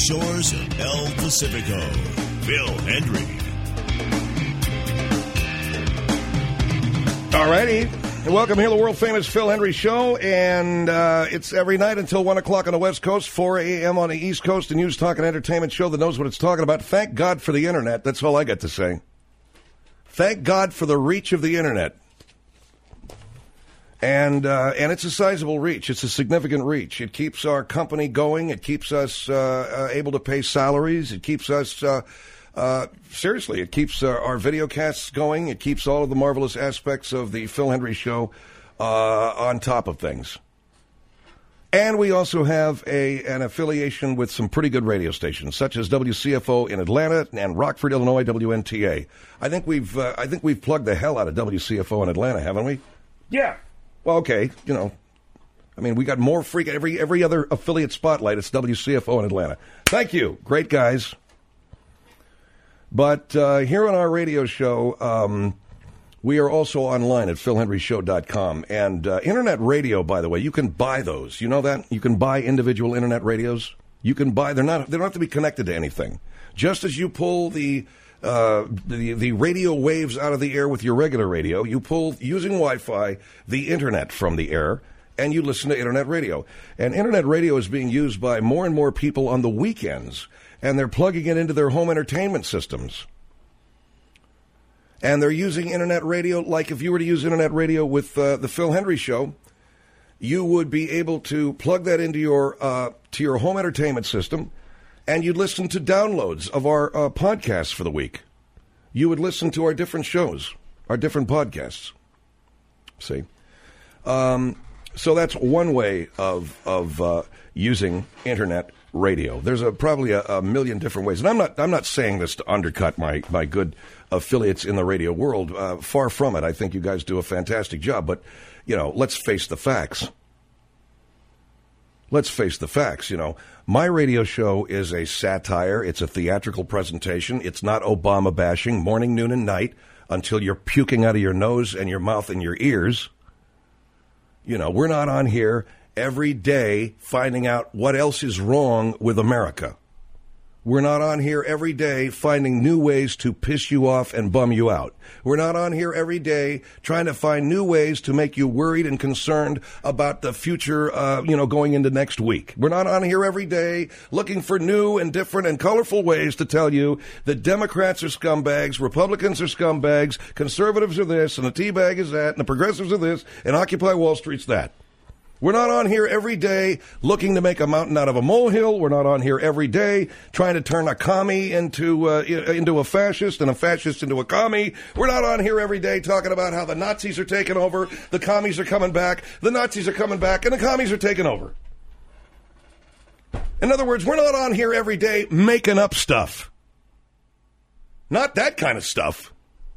shores of El Pacifico, Phil Hendry. All righty. And welcome here to the world-famous Phil Hendry Show. And it's every night until 1 o'clock on the West Coast, 4 a.m. on the East Coast, a news, talk, and entertainment show that knows what it's talking about. Thank God for the Internet. That's all I got to say. Thank God for the reach of the Internet. And it's a sizable reach. It's a significant reach. It keeps our company going. It keeps us able to pay salaries. It keeps us... seriously, it keeps our video casts going. It keeps all of the marvelous aspects of the Phil Hendry Show on top of things. And we also have an affiliation with some pretty good radio stations, such as WCFO in Atlanta and Rockford, Illinois, WNTA. I think we've plugged the hell out of WCFO in Atlanta, haven't we? Yeah. Well, okay, you know. I mean, we got more freak every other affiliate spotlight. It's WCFO in Atlanta. Thank you. Great guys. But here on our radio show, we are also online at philhendryshow.com. And Internet radio, by the way, you can buy those. You know that? You can buy individual Internet radios. You can buy, they don't have to be connected to anything. Just as you pull the radio waves out of the air with your regular radio, you pull, using Wi-Fi, the Internet from the air, and you listen to Internet radio. And Internet radio is being used by more and more people on the weekends. And they're plugging it into their home entertainment systems. And they're using Internet radio, like if you were to use Internet radio with the Phil Hendry Show, you would be able to plug that into your home entertainment system, and you'd listen to downloads of our podcasts for the week. You would listen to our different shows, our different podcasts. See? So that's one way of using Internet radio. There's probably a million different ways, and I'm not saying this to undercut my good affiliates in the radio world. Far from it. I think you guys do a fantastic job. But you know, let's face the facts. Let's face the facts. You know, my radio show is a satire. It's a theatrical presentation. It's not Obama bashing, morning, noon, and night until you're puking out of your nose and your mouth and your ears. You know, we're not on here every day finding out what else is wrong with America. We're not on here every day finding new ways to piss you off and bum you out. We're not on here every day trying to find new ways to make you worried and concerned about the future, going into next week. We're not on here every day looking for new and different and colorful ways to tell you that Democrats are scumbags, Republicans are scumbags, conservatives are this, and the teabag is that, and the progressives are this, and Occupy Wall Street's that. We're not on here every day looking to make a mountain out of a molehill. We're not on here every day trying to turn a commie into a fascist and a fascist into a commie. We're not on here every day talking about how the Nazis are taking over, the commies are coming back, the Nazis are coming back, and the commies are taking over. In other words, we're not on here every day making up stuff. Not that kind of stuff.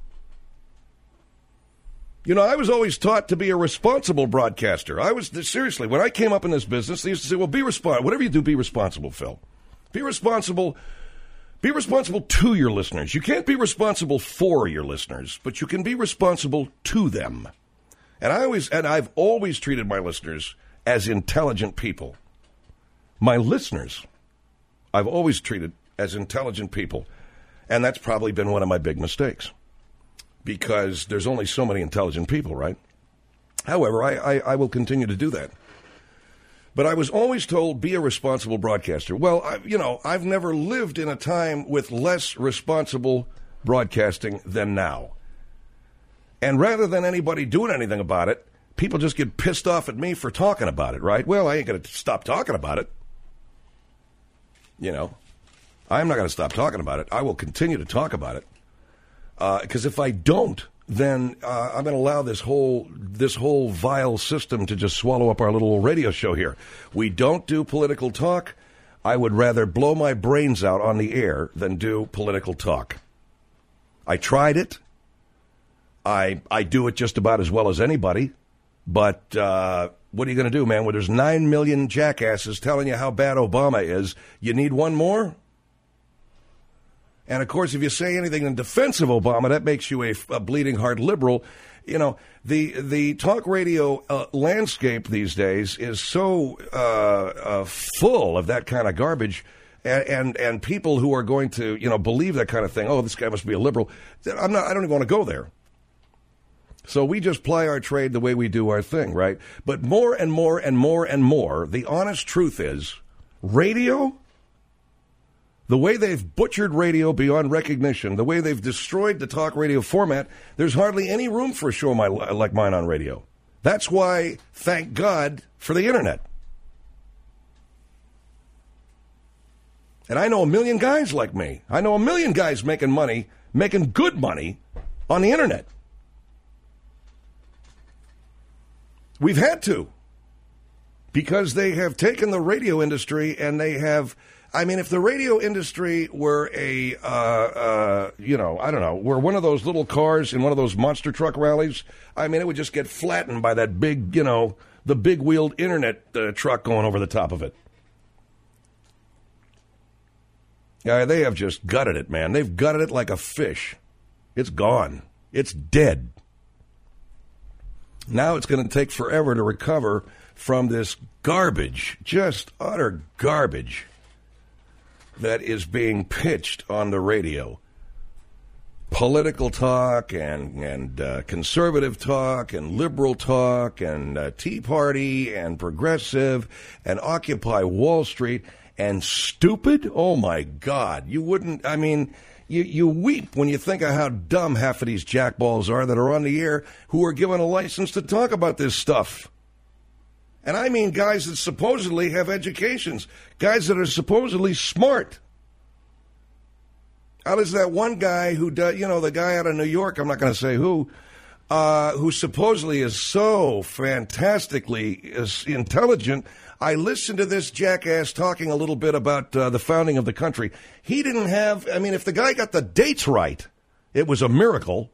You know, I was always taught to be a responsible broadcaster. Seriously, when I came up in this business, they used to say, well, be responsible. Whatever you do, be responsible, Phil. Be responsible to your listeners. You can't be responsible for your listeners, but you can be responsible to them. And I've always treated my listeners as intelligent people. My listeners, I've always treated as intelligent people. And that's probably been one of my big mistakes. Because there's only so many intelligent people, right? However, I will continue to do that. But I was always told, be a responsible broadcaster. Well, I've never lived in a time with less responsible broadcasting than now. And rather than anybody doing anything about it, people just get pissed off at me for talking about it, right? Well, I ain't going to stop talking about it. You know, I'm not going to stop talking about it. I will continue to talk about it. Because if I don't, then I'm going to allow this whole vile system to just swallow up our little radio show here. We don't do political talk. I would rather blow my brains out on the air than do political talk. I tried it. I do it just about as well as anybody. But what are you going to do, man? When there's 9 million jackasses telling you how bad Obama is, you need one more? And, of course, if you say anything in defense of Obama, that makes you a bleeding heart liberal. You know, the talk radio landscape these days is so full of that kind of garbage. and people who are going to, believe that kind of thing. Oh, this guy must be a liberal. I don't even want to go there. So we just ply our trade the way we do our thing, right? But more and more and more and more, the honest truth is, radio, the way they've butchered radio beyond recognition, the way they've destroyed the talk radio format, there's hardly any room for a show like mine on radio. That's why, thank God, for the internet. And I know a million guys like me. I know a million guys making money, making good money on the internet. We've had to, because they have taken the radio industry and they have, if the radio industry were were one of those little cars in one of those monster truck rallies, it would just get flattened by that big, the big wheeled internet truck going over the top of it. Yeah, they have just gutted it, man. They've gutted it like a fish. It's gone. It's dead. Now it's going to take forever to recover from this garbage, just utter garbage, that is being pitched on the radio. Political talk and conservative talk and liberal talk and Tea Party and progressive and Occupy Wall Street and stupid. Oh, my God. You wouldn't, You weep when you think of how dumb half of these jackballs are that are on the air who are given a license to talk about this stuff. And I mean guys that supposedly have educations, guys that are supposedly smart. How does that one guy who does, the guy out of New York, I'm not going to say who supposedly is so fantastically intelligent. I listened to this jackass talking a little bit about the founding of the country. He didn't have, if the guy got the dates right, it was a miracle.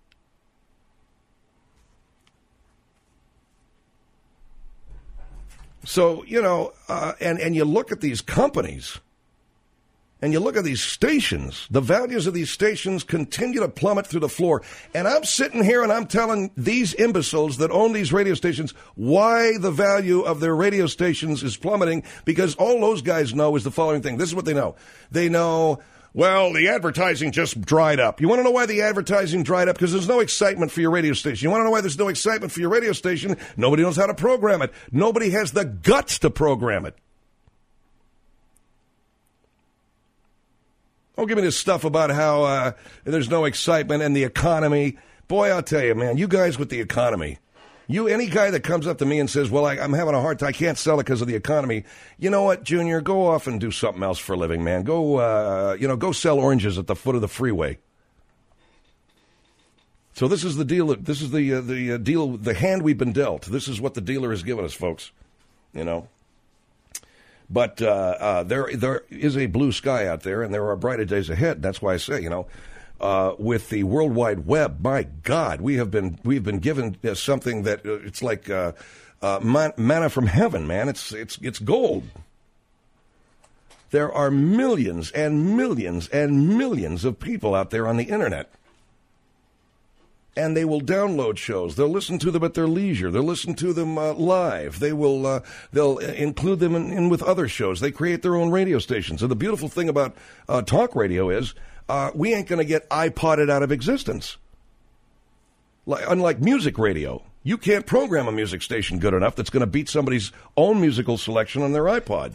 So, and you look at these companies, and you look at these stations, the values of these stations continue to plummet through the floor. And I'm sitting here and I'm telling these imbeciles that own these radio stations why the value of their radio stations is plummeting, because all those guys know is the following thing. This is what they know. They know, well, the advertising just dried up. You want to know why the advertising dried up? Because there's no excitement for your radio station. You want to know why there's no excitement for your radio station? Nobody knows how to program it. Nobody has the guts to program it. Don't give me this stuff about how there's no excitement in the economy. Boy, I'll tell you, man, you guys with the economy. Any guy that comes up to me and says, well, I'm having a hard time, I can't sell it because of the economy. You know what, Junior? Go off and do something else for a living, man. Go, go sell oranges at the foot of the freeway. So this is the deal. This is the deal, the hand we've been dealt. This is what the dealer has given us, folks. But there is a blue sky out there, and there are brighter days ahead. That's why I say, with the World Wide Web, my God, we've been given something that it's like manna from heaven, man. It's gold. There are millions and millions and millions of people out there on the internet. And they will download shows. They'll listen to them at their leisure. They'll listen to them live. They'll include them in with other shows. They create their own radio stations. And the beautiful thing about talk radio is we ain't going to get iPodded out of existence. Unlike music radio, you can't program a music station good enough that's going to beat somebody's own musical selection on their iPod.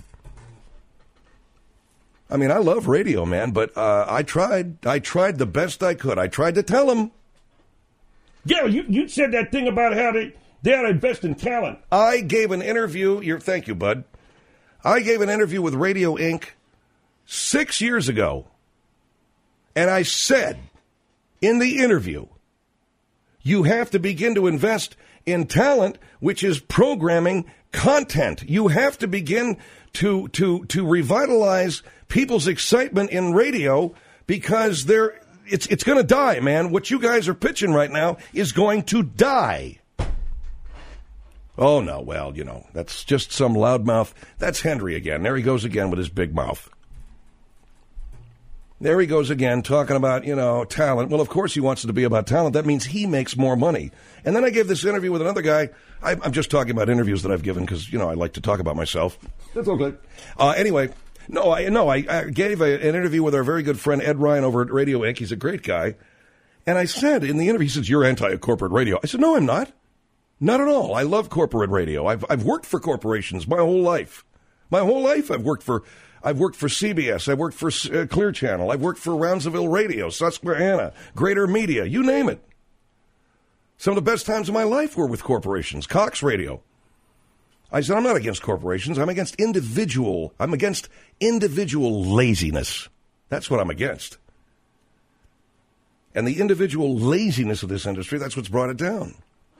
I love radio, man, but I tried the best I could. I tried to tell them. Yeah, you said that thing about how they ought to invest in talent. I gave an interview. Thank you, bud. I gave an interview with Radio Inc. 6 years ago. And I said in the interview, you have to begin to invest in talent, which is programming content. You have to begin to revitalize people's excitement in radio, because it's going to die, man. What you guys are pitching right now is going to die. Oh, no, well, that's just some loudmouth. That's Henry again. There he goes again with his big mouth. There he goes again talking about, talent. Well, of course he wants it to be about talent. That means he makes more money. And then I gave this interview with another guy. I'm just talking about interviews that I've given because, I like to talk about myself. That's okay. Anyway, No, I gave an interview with our very good friend Ed Ryan over at Radio Inc. He's a great guy. And I said in the interview, he says, "You're anti-corporate radio." I said, "No, I'm not. Not at all. I love corporate radio. I've worked for corporations my whole life. My whole life I've worked for CBS. I've worked for Clear Channel. I've worked for Roundsville Radio, Susquehanna, Greater Media, you name it. Some of the best times of my life were with corporations. Cox Radio." I said, "I'm not against corporations. I'm against individual laziness. That's what I'm against. And the individual laziness of this industry, that's what's brought it down."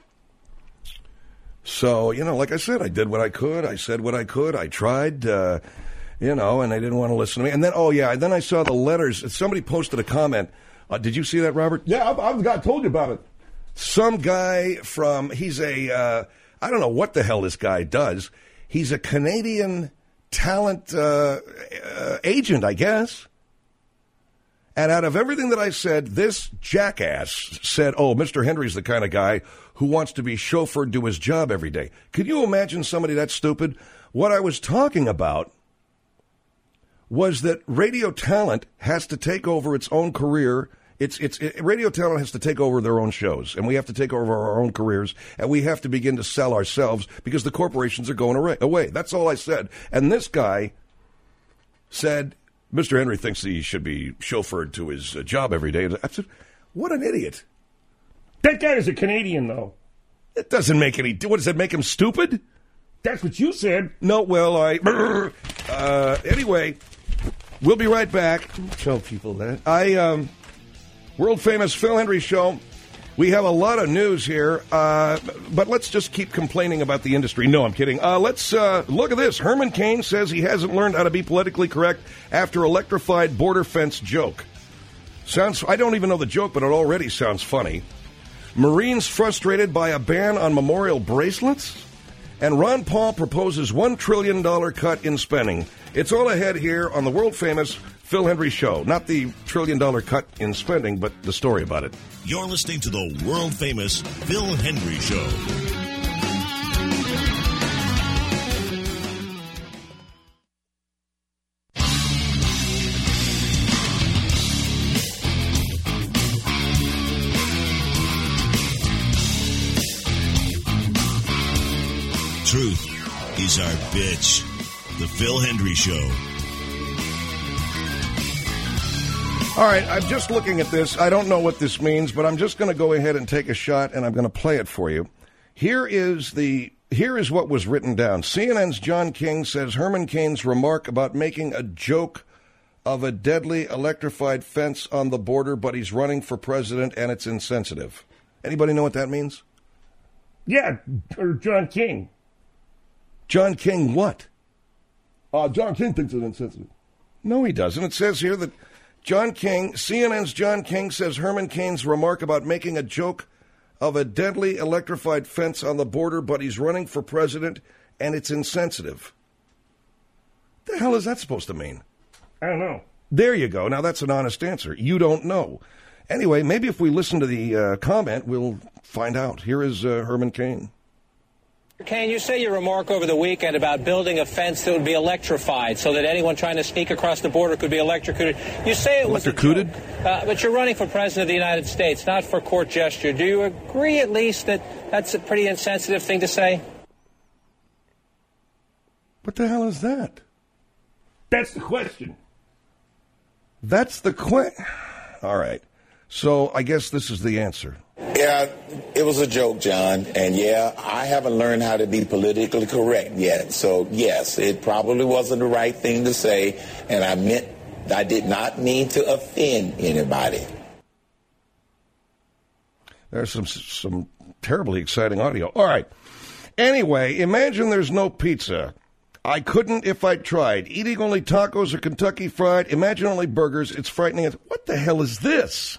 So, like I said, I did what I could. I said what I could. I tried, and they didn't want to listen to me. And then, then I saw the letters. Somebody posted a comment. Did you see that, Robert? Yeah, I told you about it. Some guy he's a, I don't know what the hell this guy does. He's a Canadian talent agent, I guess. And out of everything that I said, this jackass said, "Oh, Mr. Hendry's the kind of guy who wants to be chauffeured to his job every day." Could you imagine somebody that stupid? What I was talking about was that radio talent has to take over its own career. Radio talent has to take over their own shows, and we have to take over our own careers, and we have to begin to sell ourselves because the corporations are going away. That's all I said. And this guy said, "Mr. Henry thinks he should be chauffeured to his job every day." I said, what an idiot. That guy is a Canadian, though. It doesn't make any... What, does that make him stupid? That's what you said. No, well, anyway, we'll be right back. Tell people that. World-famous Phil Hendry Show. We have a lot of news here, but let's just keep complaining about the industry. No, I'm kidding. Let's look at this. Herman Cain says he hasn't learned how to be politically correct after electrified border fence joke. I don't even know the joke, but it already sounds funny. Marines frustrated by a ban on memorial bracelets. And Ron Paul proposes $1 trillion cut in spending. It's all ahead here on the world-famous Phil Hendry Show. Not the $1 trillion cut in spending, but the story about it. You're listening to the world-famous Phil Hendry Show. Truth is our bitch. The Phil Hendry Show. All right, I'm just looking at this. I don't know what this means, but I'm just going to go ahead and take a shot, and I'm going to play it for you. Here is what was written down. CNN's John King says Herman Cain's remark about making a joke of a deadly electrified fence on the border, but he's running for president, and it's insensitive. Anybody know what that means? Yeah, or John King. John King what? John King thinks it's insensitive. No, he doesn't. It says here that CNN's John King says Herman Cain's remark about making a joke of a deadly electrified fence on the border, but he's running for president, and it's insensitive. The hell is that supposed to mean? I don't know. There you go. Now that's an honest answer. You don't know. Anyway, maybe if we listen to the comment, we'll find out. Here is Herman Cain. Cain, you say your remark over the weekend about building a fence that would be electrified so that anyone trying to sneak across the border could be electrocuted. You say it was electrocuted, but you're running for president of the United States, not for court gesture. Do you agree at least that that's a pretty insensitive thing to say? What the hell is that? That's the question. That's the question. All right. So I guess this is the answer. Yeah, it was a joke, John. And yeah, I haven't learned how to be politically correct yet. So yes, it probably wasn't the right thing to say. And I did not mean to offend anybody. There's some terribly exciting audio. All right. Anyway, imagine there's no pizza. I couldn't if I tried. Eating only tacos or Kentucky Fried. Imagine only burgers. It's frightening. What the hell is this?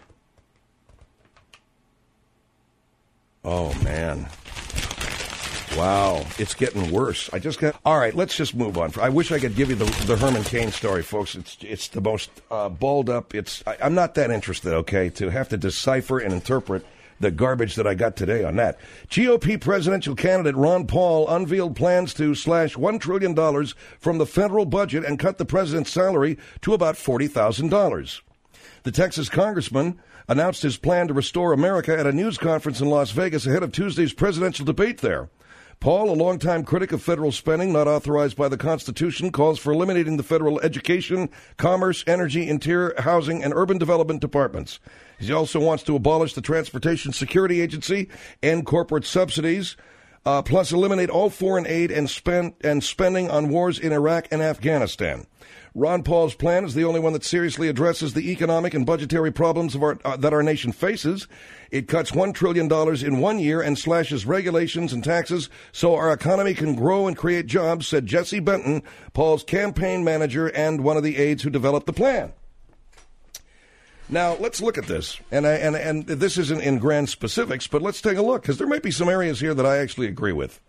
Oh, man. Wow, it's getting worse. All right, let's just move on. I wish I could give you the Herman Cain story, folks. It's the most balled up. I'm not that interested, okay, to have to decipher and interpret the garbage that I got today on that. GOP presidential candidate Ron Paul unveiled plans to slash $1 trillion from the federal budget and cut the president's salary to about $40,000. The Texas congressman announced his plan to restore America at a news conference in Las Vegas ahead of Tuesday's presidential debate there. Paul, a longtime critic of federal spending not authorized by the Constitution, calls for eliminating the federal education, commerce, energy, interior, housing, and urban development departments. He also wants to abolish the Transportation Security Agency and corporate subsidies, plus eliminate all foreign aid and spending on wars in Iraq and Afghanistan. Ron Paul's plan is the only one that seriously addresses the economic and budgetary problems that our nation faces. It cuts $1 trillion in 1 year and slashes regulations and taxes so our economy can grow and create jobs, said Jesse Benton, Paul's campaign manager and one of the aides who developed the plan. Now, let's look at this. And this isn't in grand specifics, but let's take a look, because there might be some areas here that I actually agree with.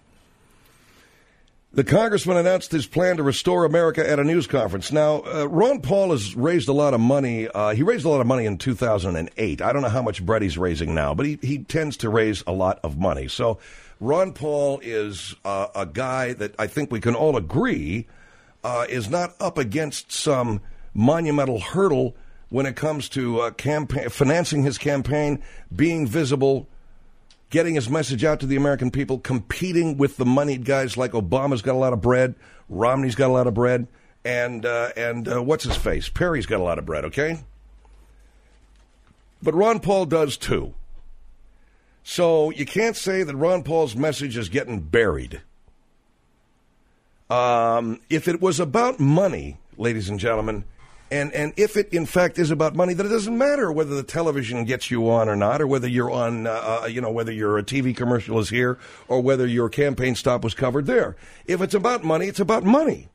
The congressman announced his plan to restore America at a news conference. Now, Ron Paul has raised a lot of money. He raised a lot of money in 2008. I don't know how much bread he's raising now, but he tends to raise a lot of money. So Ron Paul is a guy that I think we can all agree is not up against some monumental hurdle when it comes to financing his campaign, being visible, getting his message out to the American people, competing with the moneyed guys like Obama's got a lot of bread, Romney's got a lot of bread, and what's his face? Perry's got a lot of bread, okay? But Ron Paul does too. So you can't say that Ron Paul's message is getting buried. If it was about money, ladies and gentlemen, and if it, in fact, is about money, then it doesn't matter whether the television gets you on or not, or whether you're on, whether your TV commercial is here, or whether your campaign stop was covered there. If it's about money, it's about money.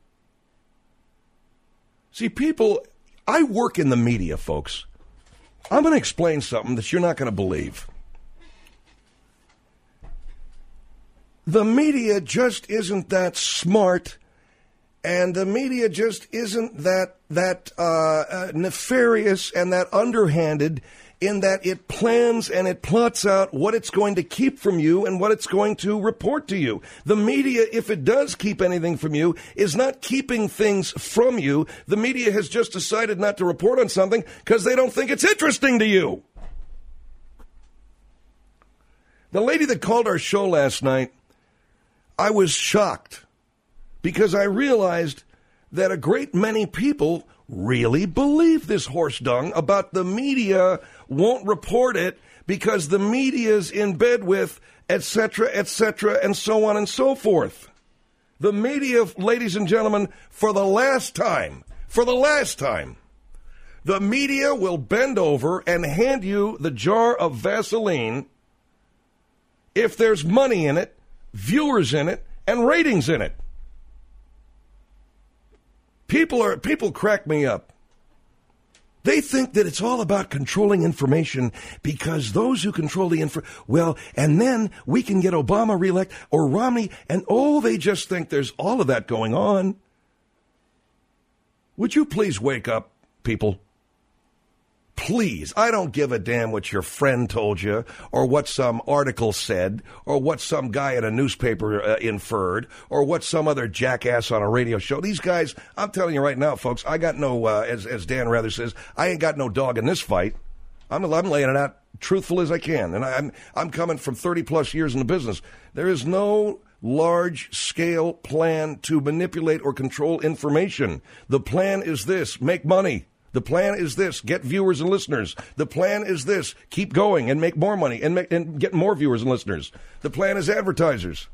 See, I work in the media, folks. I'm going to explain something that you're not going to believe. The media just isn't that smart. And the media just isn't that nefarious and that underhanded in that it plans and it plots out what it's going to keep from you and what it's going to report to you. The media, if it does keep anything from you, is not keeping things from you. The media has just decided not to report on something because they don't think it's interesting to you. The lady that called our show last night, I was shocked, because I realized that a great many people really believe this horse dung about the media won't report it because the media's in bed with, et cetera, and so on and so forth. The media, ladies and gentlemen, for the last time, the media will bend over and hand you the jar of Vaseline if there's money in it, viewers in it, and ratings in it. People crack me up. They think that it's all about controlling information because those who control the and then we can get Obama reelected or Romney, and they just think there's all of that going on. Would you please wake up, people? Please, I don't give a damn what your friend told you or what some article said or what some guy in a newspaper inferred or what some other jackass on a radio show. These guys, I'm telling you right now, folks, I got no, as Dan Rather says, I ain't got no dog in this fight. I'm laying it out truthful as I can, and I'm coming from 30-plus years in the business. There is no large-scale plan to manipulate or control information. The plan is this: make money. The plan is this: get viewers and listeners. The plan is this: keep going and make more money and get more viewers and listeners. The plan is advertisers.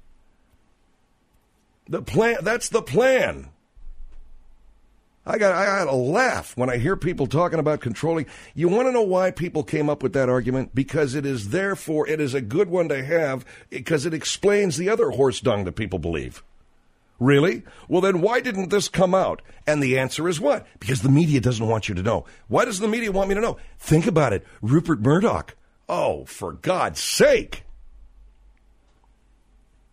That's the plan. I got to laugh when I hear people talking about controlling. You want to know why people came up with that argument? Because it is a good one to have, because it explains the other horse dung that people believe. Really? Well, then why didn't this come out? And the answer is what? Because the media doesn't want you to know. Why does the media want me to know? Think about it. Rupert Murdoch. Oh, for God's sake.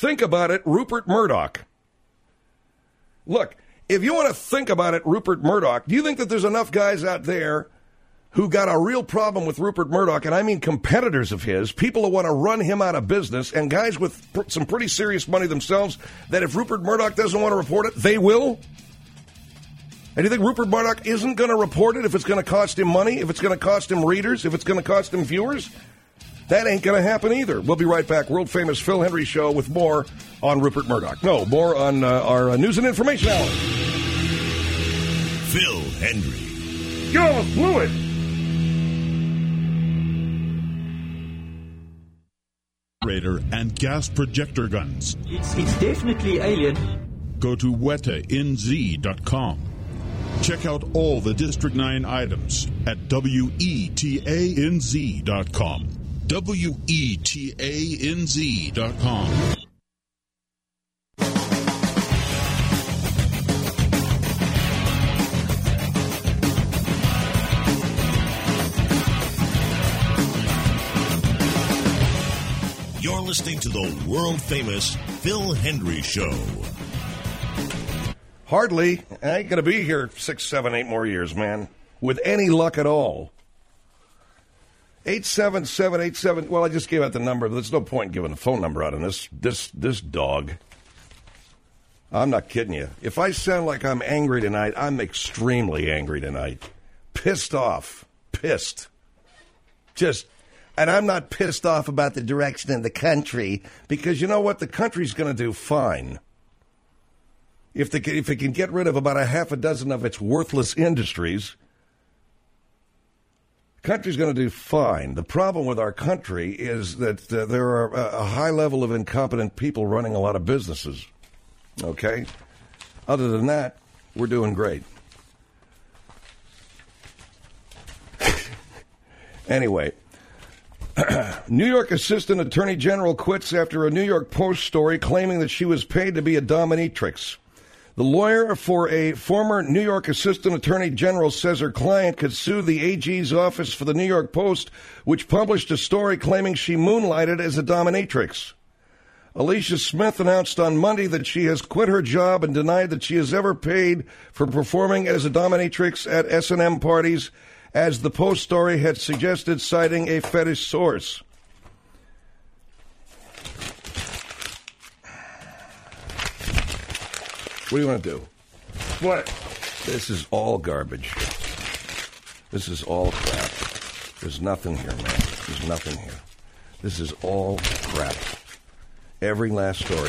think about it, Rupert Murdoch. Look, if you want to think about it, Rupert Murdoch, do you think that there's enough guys out there who got a real problem with Rupert Murdoch, and I mean competitors of his, people who want to run him out of business, and guys with some pretty serious money themselves, that if Rupert Murdoch doesn't want to report it, they will? And you think Rupert Murdoch isn't going to report it if it's going to cost him money, if it's going to cost him readers, if it's going to cost him viewers? That ain't going to happen either. We'll be right back. World-famous Phil Hendrie Show with more on Rupert Murdoch. No, more on our News and Information Hour. Phil Hendrie. You almost blew it. And gas projector guns. It's definitely alien. Go to wetanz.com. Check out all the District 9 items at wetanz.com. wetanz.com. You're listening to the world-famous Phil Hendrie Show. Hardly. I ain't going to be here 6, 7, 8 more years, man, with any luck at all. 87787. Well, I just gave out the number. There's no point in giving the phone number out on this dog. I'm not kidding you. If I sound like I'm angry tonight, I'm extremely angry tonight. Pissed off. Pissed. And I'm not pissed off about the direction of the country, because you know what? The country's going to do fine. If it can get rid of about a half a dozen of its worthless industries, the country's going to do fine. The problem with our country is that there are a high level of incompetent people running a lot of businesses. Okay? Other than that, we're doing great. Anyway. New York Assistant Attorney General quits after a New York Post story claiming that she was paid to be a dominatrix. The lawyer for a former New York Assistant Attorney General says her client could sue the AG's office for the New York Post, which published a story claiming she moonlighted as a dominatrix. Alicia Smith announced on Monday that she has quit her job and denied that she has ever paid for performing as a dominatrix at S&M parties, as the Post story had suggested, citing a fetish source. What do you want to do? What? This is all garbage. This is all crap. There's nothing here, man. There's nothing here. This is all crap. Every last story.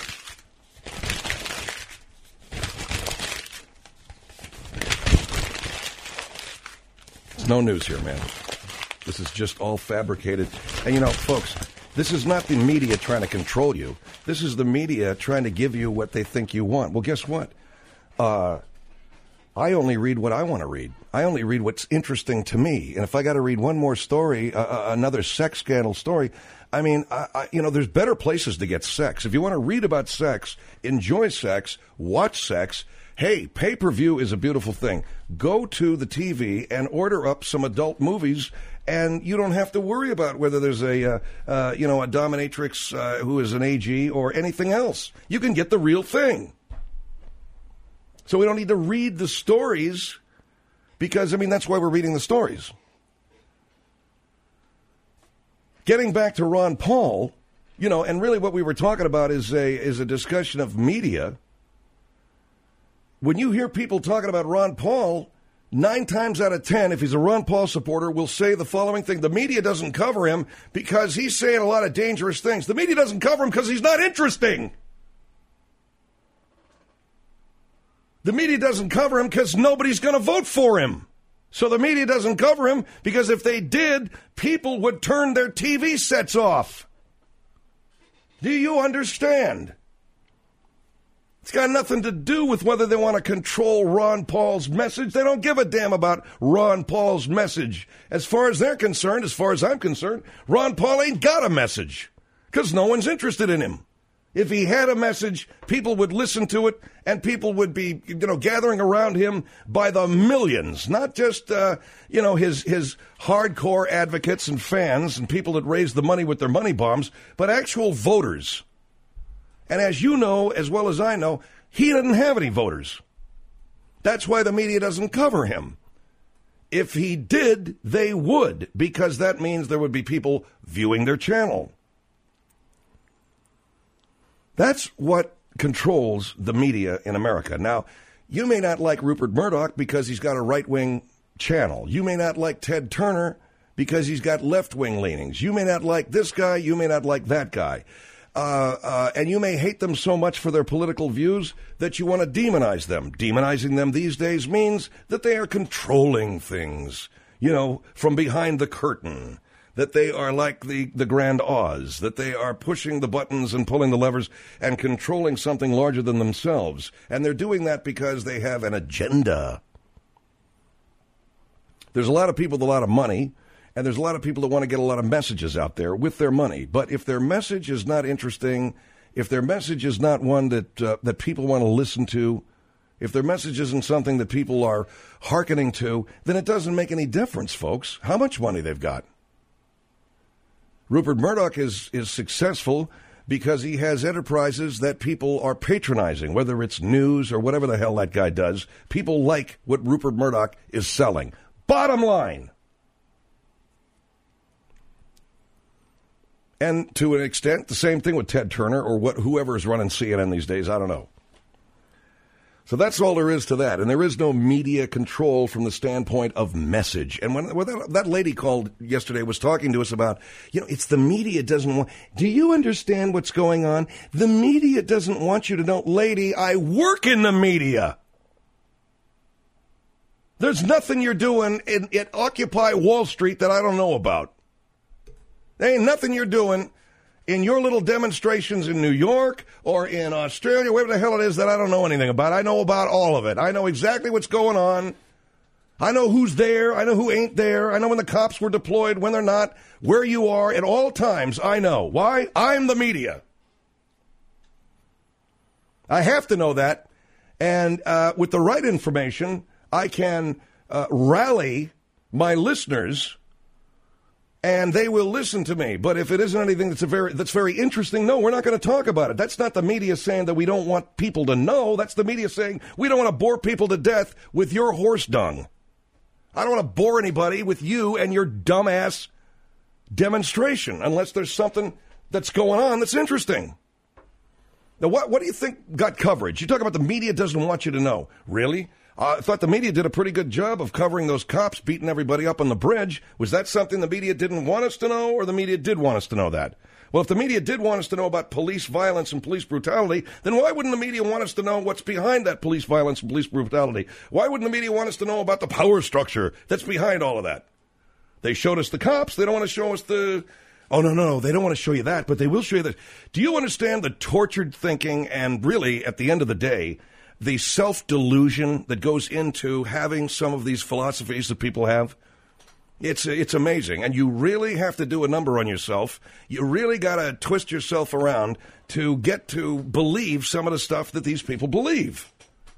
No news here, man. This is just all fabricated. And, you know, folks, this is not the media trying to control you. This is the media trying to give you what they think you want. Well, guess what? I only read what I want to read. I only read what's interesting to me. And if I got to read one more story, another sex scandal story, I mean, there's better places to get sex. If you want to read about sex, enjoy sex, watch sex, hey, pay-per-view is a beautiful thing. Go to the TV and order up some adult movies, and you don't have to worry about whether there's a dominatrix who is an AG or anything else. You can get the real thing. So we don't need to read the stories because, that's why we're reading the stories. Getting back to Ron Paul, and really what we were talking about is a discussion of media. When you hear people talking about Ron Paul, 9 times out of 10, if he's a Ron Paul supporter, will say the following thing: the media doesn't cover him because he's saying a lot of dangerous things. The media doesn't cover him because he's not interesting. The media doesn't cover him because nobody's going to vote for him. So the media doesn't cover him because if they did, people would turn their TV sets off. Do you understand? It's got nothing to do with whether they want to control Ron Paul's message. They don't give a damn about Ron Paul's message. As far as they're concerned, as far as I'm concerned, Ron Paul ain't got a message because no one's interested in him. If he had a message, people would listen to it, and people would be, gathering around him by the millions. Not just, his hardcore advocates and fans and people that raise the money with their money bombs, but actual voters. And as you know, as well as I know, he doesn't have any voters. That's why the media doesn't cover him. If he did, they would, because that means there would be people viewing their channel. That's what controls the media in America. Now, you may not like Rupert Murdoch because he's got a right-wing channel. You may not like Ted Turner because he's got left-wing leanings. You may not like this guy. You may not like that guy. And you may hate them so much for their political views that you want to demonize them. Demonizing them these days means that they are controlling things, from behind the curtain, that they are like the Grand Oz, that they are pushing the buttons and pulling the levers and controlling something larger than themselves. And they're doing that because they have an agenda. There's a lot of people with a lot of money. And there's a lot of people that want to get a lot of messages out there with their money. But if their message is not interesting, if their message is not one that people want to listen to, if their message isn't something that people are hearkening to, then it doesn't make any difference, folks, how much money they've got. Rupert Murdoch is successful because he has enterprises that people are patronizing, whether it's news or whatever the hell that guy does. People like what Rupert Murdoch is selling. Bottom line. And to an extent, the same thing with Ted Turner or whoever is running CNN these days. I don't know. So that's all there is to that. And there is no media control from the standpoint of message. And when that lady called yesterday was talking to us about, it's the media doesn't want. Do you understand what's going on? The media doesn't want you to know. Lady, I work in the media. There's nothing you're doing at Occupy Wall Street that I don't know about. There ain't nothing you're doing in your little demonstrations in New York or in Australia, wherever the hell it is, that I don't know anything about. I know about all of it. I know exactly what's going on. I know who's there. I know who ain't there. I know when the cops were deployed, when they're not, where you are at all times. I know. Why? I'm the media. I have to know that. And with the right information, I can rally my listeners, and they will listen to me. But if it isn't anything that's very interesting, no, we're not going to talk about it. That's not the media saying that we don't want people to know. That's the media saying we don't want to bore people to death with your horse dung. I don't want to bore anybody with you and your dumbass demonstration unless there's something that's going on that's interesting. Now, what do you think got coverage? You talk about the media doesn't want you to know. Really? I thought the media did a pretty good job of covering those cops beating everybody up on the bridge. Was that something the media didn't want us to know, or the media did want us to know that? Well, if the media did want us to know about police violence and police brutality, then why wouldn't the media want us to know what's behind that police violence and police brutality? Why wouldn't the media want us to know about the power structure that's behind all of that? They showed us the cops. They don't want to show us the... Oh, no, they don't want to show you that, but they will show you that. Do you understand the tortured thinking and really, at the end of the day, the self-delusion that goes into having some of these philosophies that people have? It's amazing. And you really have to do a number on yourself. You really got to twist yourself around to get to believe some of the stuff that these people believe.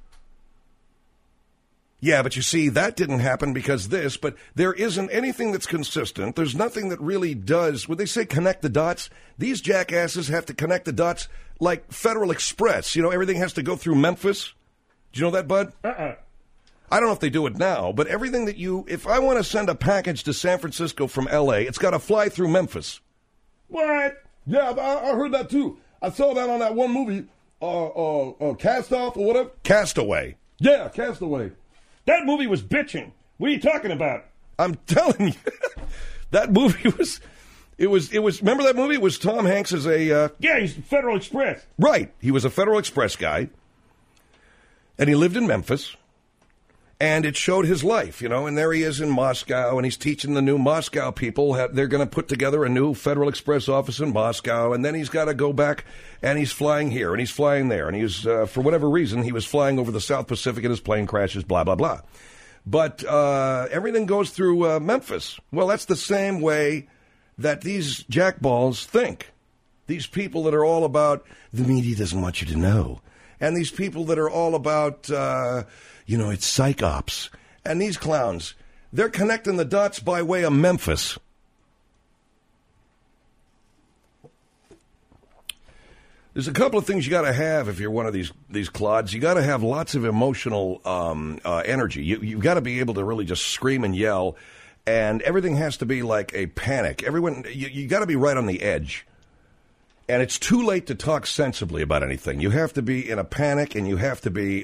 Yeah, but you see, that didn't happen because this, but there isn't anything that's consistent. There's nothing that really does. When they say connect the dots, these jackasses have to connect the dots like Federal Express. You know, everything has to go through Memphis. Do you know that, Bud? I don't know if they do it now, but everything that if I want to send a package to San Francisco from L.A., it's got to fly through Memphis. What? Yeah, I heard that too. I saw that on that one movie, Cast Off or whatever. Castaway. Yeah, Castaway. That movie was bitching. What are you talking about? I'm telling you, that movie was... It was. Remember that movie? It was Tom Hanks as a... Yeah, he's Federal Express. Right. He was a Federal Express guy. And he lived in Memphis. And it showed his life, and there he is in Moscow, and he's teaching the new Moscow people. They're going to put together a new Federal Express office in Moscow, and then he's got to go back, and he's flying here, and he's flying there. And he's, for whatever reason, he was flying over the South Pacific, and his plane crashes, blah, blah, blah. But everything goes through Memphis. Well, that's the same way that these jackballs think. These people that are all about, the media doesn't want you to know. And these people that are all about, it's psych ops. And these clowns, they're connecting the dots by way of Memphis. There's a couple of things you got to have if you're one of these clods. You got to have lots of emotional energy. You've got to be able to really just scream and yell, and everything has to be like a panic. You got to be right on the edge. And it's too late to talk sensibly about anything. You have to be in a panic, and you have to be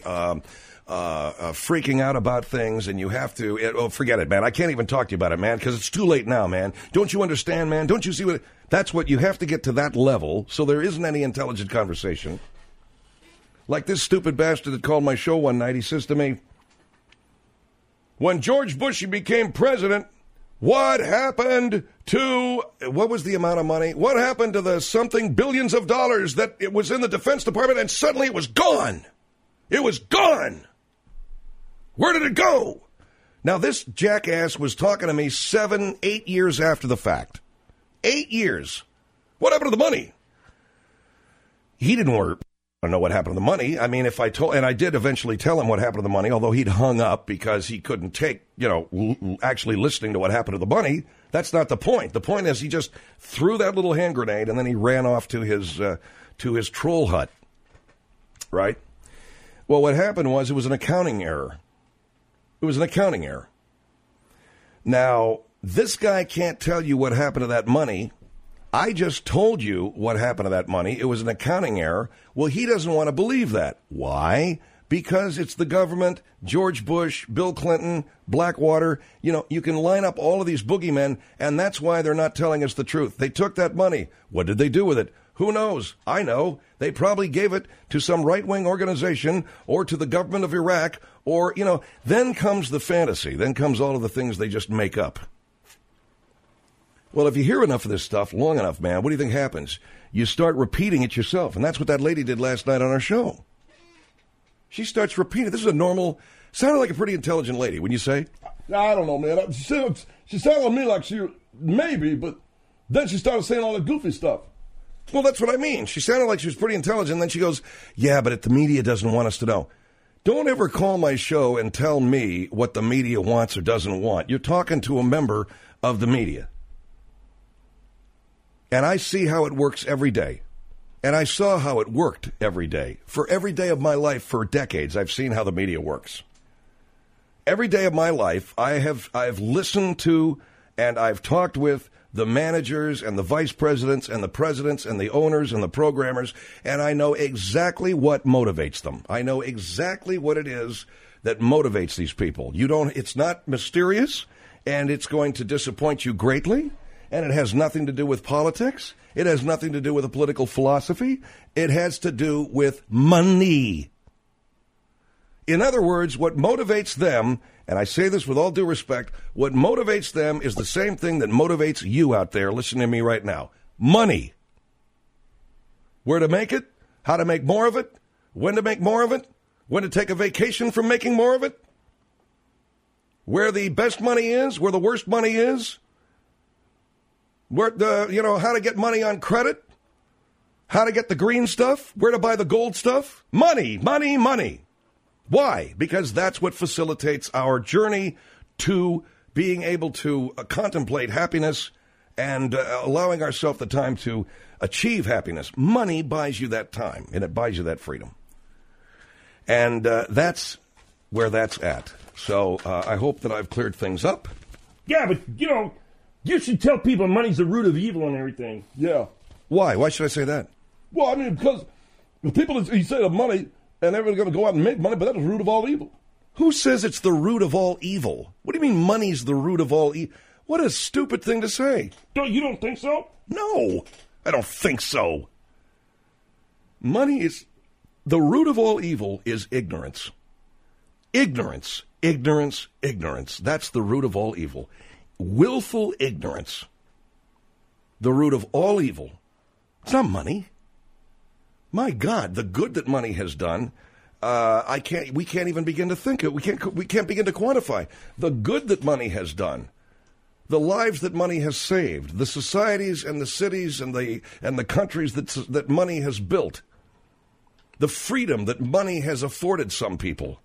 freaking out about things, and you have to, forget it, man. I can't even talk to you about it, man, because it's too late now, man. Don't you understand, man? Don't you see what... That's what you have to get to that level, so there isn't any intelligent conversation. Like this stupid bastard that called my show one night, he says to me, when George Bush became president, what happened to, what was the amount of money? What happened to the something billions of dollars that it was in the Defense Department, and suddenly it was gone? It was gone. Where did it go? Now, this jackass was talking to me 8 years after the fact. 8 years. What happened to the money? He didn't know what happened to the money. I mean, if I told, and I did eventually tell him what happened to the money, although he'd hung up because he couldn't take, actually listening to what happened to the money. That's not the point. The point is he just threw that little hand grenade and then he ran off to his troll hut. Right? Well, what happened was it was an accounting error. It was an accounting error. Now, this guy can't tell you what happened to that money. I just told you what happened to that money. It was an accounting error. Well, he doesn't want to believe that. Why? Because it's the government, George Bush, Bill Clinton, Blackwater. You can line up all of these boogeymen, and that's why they're not telling us the truth. They took that money. What did they do with it? Who knows? I know. They probably gave it to some right-wing organization or to the government of Iraq or, then comes the fantasy. Then comes all of the things they just make up. Well, if you hear enough of this stuff long enough, man, what do you think happens? You start repeating it yourself, and that's what that lady did last night on our show. She starts repeating. This is a normal, sounded like a pretty intelligent lady, wouldn't you say? I don't know, man. She sounded to me like she, maybe, but then she started saying all that goofy stuff. Well, that's what I mean. She sounded like she was pretty intelligent, and then she goes, yeah, but the media doesn't want us to know. Don't ever call my show and tell me what the media wants or doesn't want. You're talking to a member of the media. And I see how it works every day. And I saw how it worked every day. For every day of my life for decades, I've seen how the media works. Every day of my life, I've listened to and I've talked with the managers and the vice presidents and the presidents and the owners and the programmers, and I know exactly what motivates them. I know exactly what it is that motivates these people. It's not mysterious, and it's going to disappoint you greatly. And it has nothing to do with politics. It has nothing to do with a political philosophy. It has to do with money. In other words, what motivates them, and I say this with all due respect, what motivates them is the same thing that motivates you out there listening to me right now. Money. Where to make it, how to make more of it, when to make more of it, when to take a vacation from making more of it, where the best money is, where the worst money is, where how to get money on credit, how to get the green stuff, where to buy the gold stuff. Money, money, money. Why? Because that's what facilitates our journey to being able to contemplate happiness and allowing ourselves the time to achieve happiness. Money buys you that time, and it buys you that freedom. And that's where that's at. So I hope that I've cleared things up. Yeah, but, you should tell people money's the root of evil and everything. Yeah. Why? Why should I say that? Well, I mean, because the people, you say the money, and they're going to go out and make money, but that's the root of all evil. Who says it's the root of all evil? What do you mean money's the root of all evil? What a stupid thing to say. You don't think so? No, I don't think so. Money is, the root of all evil is ignorance. Ignorance, ignorance, ignorance. That's the root of all evil. Willful ignorance, the root of all evil. It's not money. My God, the good that money has done, we can't even begin to think it. We can't begin to quantify the good that money has done, the lives that money has saved, the societies and the cities and the countries that money has built, the freedom that money has afforded some people.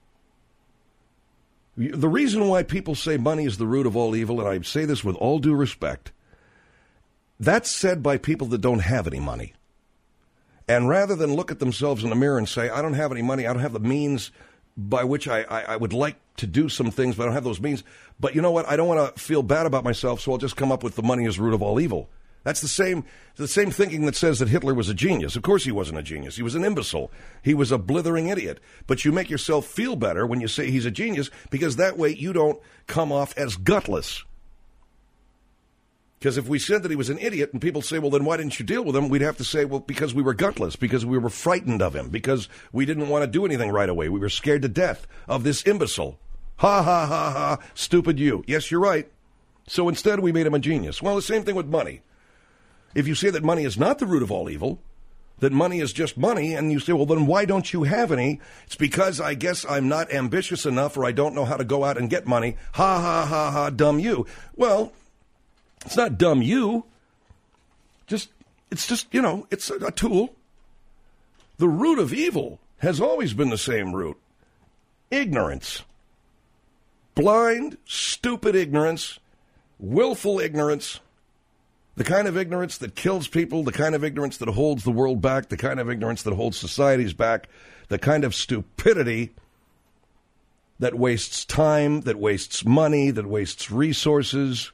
The reason why people say money is the root of all evil, and I say this with all due respect, that's said by people that don't have any money. And rather than look at themselves in the mirror and say, I don't have any money, I don't have the means by which I would like to do some things, but I don't have those means. But you know what? I don't want to feel bad about myself, so I'll just come up with the money is the root of all evil. That's the same thinking that says that Hitler was a genius. Of course he wasn't a genius. He was an imbecile. He was a blithering idiot. But you make yourself feel better when you say he's a genius, because that way you don't come off as gutless. Because if we said that he was an idiot and people say, well, then why didn't you deal with him? We'd have to say, well, because we were gutless, because we were frightened of him, because we didn't want to do anything right away. We were scared to death of this imbecile. Ha, ha, ha, ha, stupid you. Yes, you're right. So instead we made him a genius. Well, the same thing with money. If you say that money is not the root of all evil, that money is just money, and you say, well, then why don't you have any? It's because I guess I'm not ambitious enough, or I don't know how to go out and get money. Ha, ha, ha, ha, dumb you. Well, it's not dumb you. It's just, it's a tool. The root of evil has always been the same root. Ignorance. Blind, stupid ignorance, willful ignorance. The kind of ignorance that kills people, the kind of ignorance that holds the world back, the kind of ignorance that holds societies back, the kind of stupidity that wastes time, that wastes money, that wastes resources.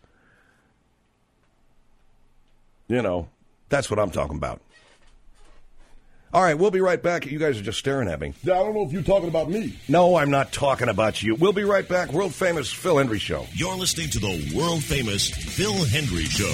That's what I'm talking about. All right, we'll be right back. You guys are just staring at me. Yeah, I don't know if you're talking about me. No, I'm not talking about you. We'll be right back. World famous Phil Hendrie Show. You're listening to the world famous Phil Hendrie Show.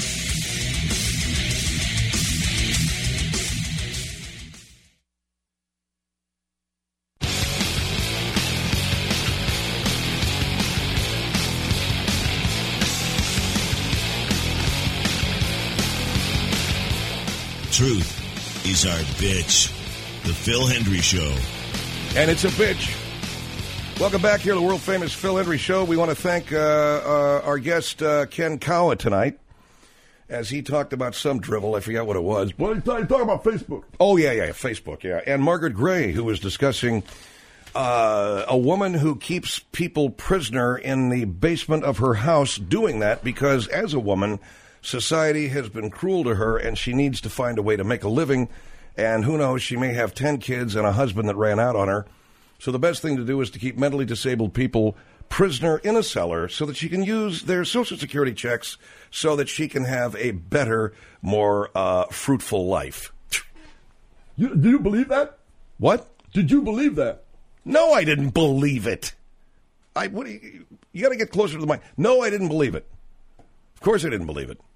Truth is our bitch. The Phil Hendrie Show. And it's a bitch. Welcome back here to the world-famous Phil Hendrie Show. We want to thank our guest, Ken Kawa, tonight, as he talked about some drivel. I forgot what it was. Well, he's talking about Facebook. Oh, yeah, Facebook, yeah. And Margaret Gray, who was discussing a woman who keeps people prisoner in the basement of her house, doing that because, as a woman, society has been cruel to her, and she needs to find a way to make a living. And who knows, she may have 10 kids and a husband that ran out on her. So the best thing to do is to keep mentally disabled people prisoner in a cellar so that she can use their Social Security checks so that she can have a better, more fruitful life. Do you believe that? What? Did you believe that? No, I didn't believe it. You got to get closer to the mic. No, I didn't believe it. Of course I didn't believe it.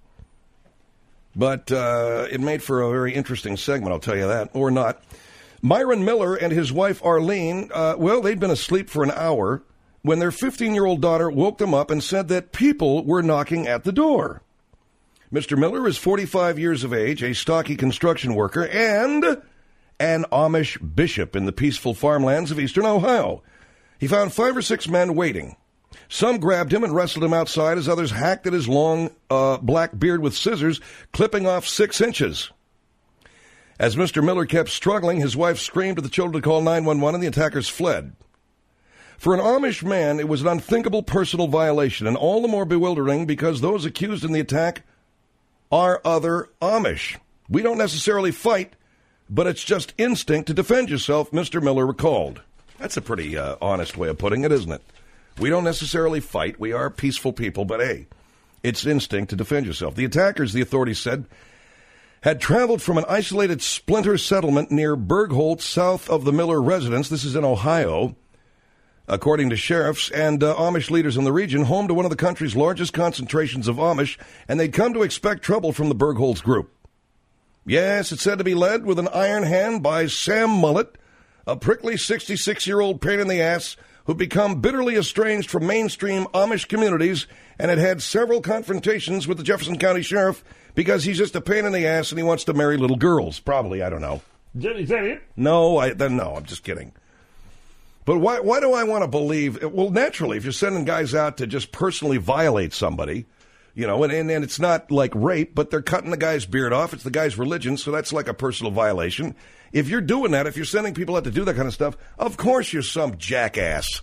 But it made for a very interesting segment, I'll tell you that, or not. Myron Miller and his wife Arlene, they'd been asleep for an hour when their 15-year-old daughter woke them up and said that people were knocking at the door. Mr. Miller is 45 years of age, a stocky construction worker, and an Amish bishop in the peaceful farmlands of eastern Ohio. He found 5 or 6 men waiting. Some grabbed him and wrestled him outside as others hacked at his long black beard with scissors, clipping off 6 inches. As Mr. Miller kept struggling, his wife screamed at the children to call 911 and the attackers fled. For an Amish man, it was an unthinkable personal violation, and all the more bewildering because those accused in the attack are other Amish. We don't necessarily fight, but it's just instinct to defend yourself, Mr. Miller recalled. That's a pretty honest way of putting it, isn't it? We don't necessarily fight. We are peaceful people, but hey, it's instinct to defend yourself. The attackers, the authorities said, had traveled from an isolated splinter settlement near Bergholt, south of the Miller residence. This is in Ohio. According to sheriffs and Amish leaders in the region, home to one of the country's largest concentrations of Amish, and they'd come to expect trouble from the Bergholtz group. Yes, it's said to be led with an iron hand by Sam Mullet, a prickly 66-year-old pain in the ass who'd become bitterly estranged from mainstream Amish communities and had several confrontations with the Jefferson County Sheriff because he's just a pain in the ass and he wants to marry little girls. Probably, I don't know. Is that it? No, I'm just kidding. But why do I want to believe? Well, naturally, if you're sending guys out to just personally violate somebody, and it's not like rape, but they're cutting the guy's beard off. It's the guy's religion, so that's like a personal violation. If you're doing that, if you're sending people out to do that kind of stuff, of course you're some jackass.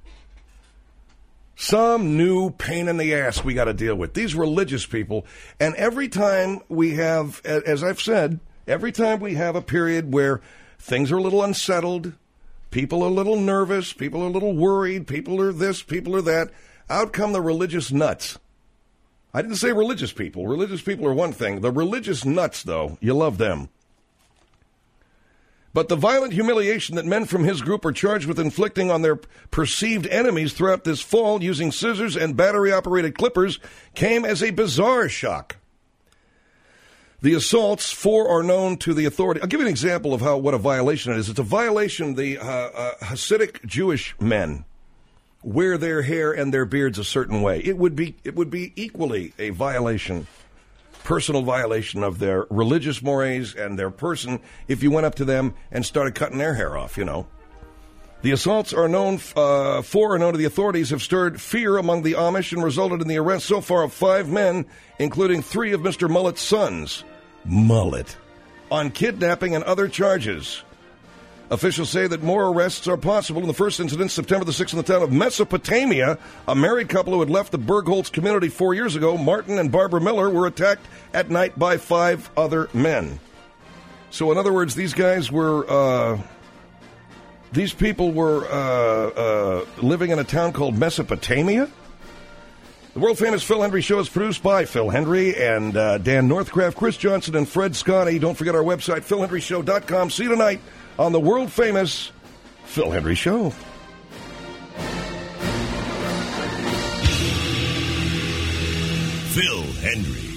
Some new pain in the ass we got to deal with. These religious people. And every time we have, as I've said, Every time we have a period where things are a little unsettled, people are a little nervous, people are a little worried, people are this, people are that, out come the religious nuts. I didn't say religious people. Religious people are one thing. The religious nuts, though, you love them. But the violent humiliation that men from his group are charged with inflicting on their perceived enemies throughout this fall using scissors and battery-operated clippers came as a bizarre shock. The assaults, 4 are known to the authority. I'll give you an example of what a violation it is. It's a violation. The Hasidic Jewish men wear their hair and their beards a certain way. It would be equally a violation, personal violation of their religious mores and their person if you went up to them and started cutting their hair off, you know. The assaults are known, 4 are known to the authorities, have stirred fear among the Amish and resulted in the arrest so far of 5 men, including 3 of Mr. Mullet's sons. Mullet. On kidnapping and other charges. Officials say that more arrests are possible. In the first incident, September the 6th, in the town of Mesopotamia, a married couple who had left the Bergholz community 4 years ago, Martin and Barbara Miller, were attacked at night by 5 other men. So, in other words, these guys were, these people were living in a town called Mesopotamia? The world-famous Phil Hendrie Show is produced by Phil Hendrie and Dan Northcraft, Chris Johnson, and Fred Scotty. Don't forget our website, philhendrieshow.com. See you tonight on the world-famous Phil Hendrie Show. Phil Hendrie.